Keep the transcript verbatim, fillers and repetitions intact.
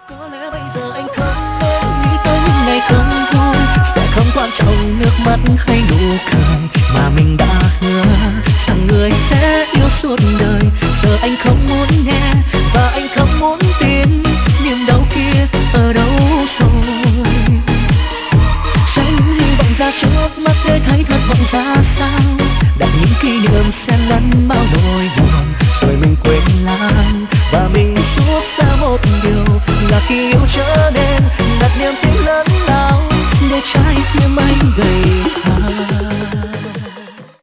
Có lẽ bây giờ anh không nên nghĩ tới những ngày không vui, sẽ không quan trọng nước mắt hay nụ cười mà mình đã hứa rằng người sẽ yêu suốt đời. Giờ anh không muốn